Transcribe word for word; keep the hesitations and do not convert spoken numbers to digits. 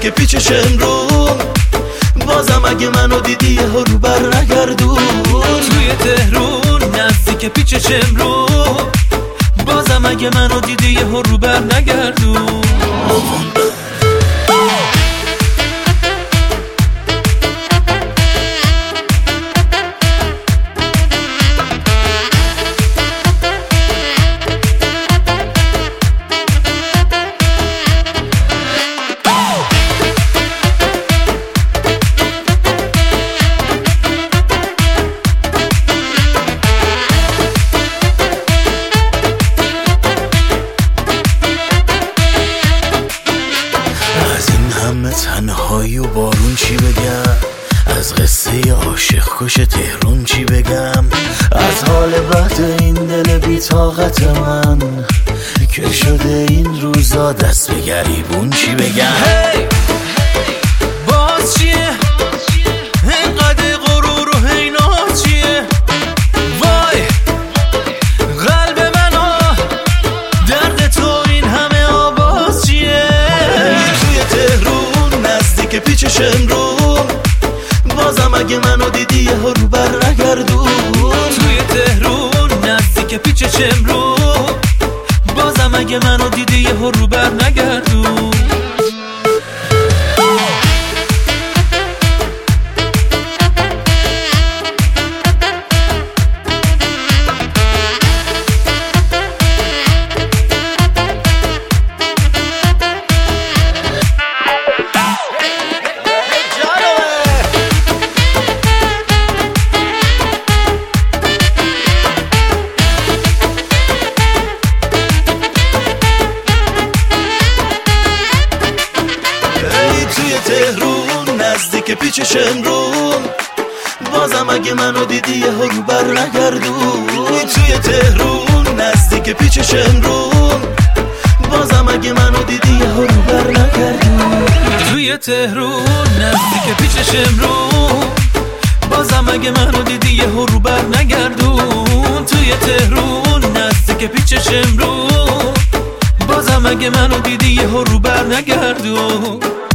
نزدیک پیچش امرو، بازم اگه منو دیدی یه رو بر نگردون. توی تهرون نزدیک پیچش امرو، بازم اگه منو دیدی یه رو بر نگردون. تنهایی و بارون چی بگم، از قصه عاشق کش تهرون چی بگم، از حال بد این دل بی طاقت من که شده این روزا دست به گریبون چی بگم. hey! باز چیه اینقدر غرور و حینات چیه، وای قلب منو درد تو این همه آواز چیه. توی تهرون نزدیک پیچش امرو، بازم اگه منو دیدی یه رو بر نگردون. توی تهرون نزدیک پیچش امرو، بازم اگه منو دیدی یه رو بر نگردون. تهرون نزدیک پیچش امرو، بازم اگه منو دیدی یه رو بر نگردون. توی تهرون نزدیک پیچش امرو، بازم اگه منو دیدی یه رو بر نگردون. توی تهرون نزدیک پیچش امرو، بازم اگه منو دیدی یه رو بر نگردون. توی تهرون نزدیک پیچش امرو، بازم اگه منو دیدی یه رو بر نگردون.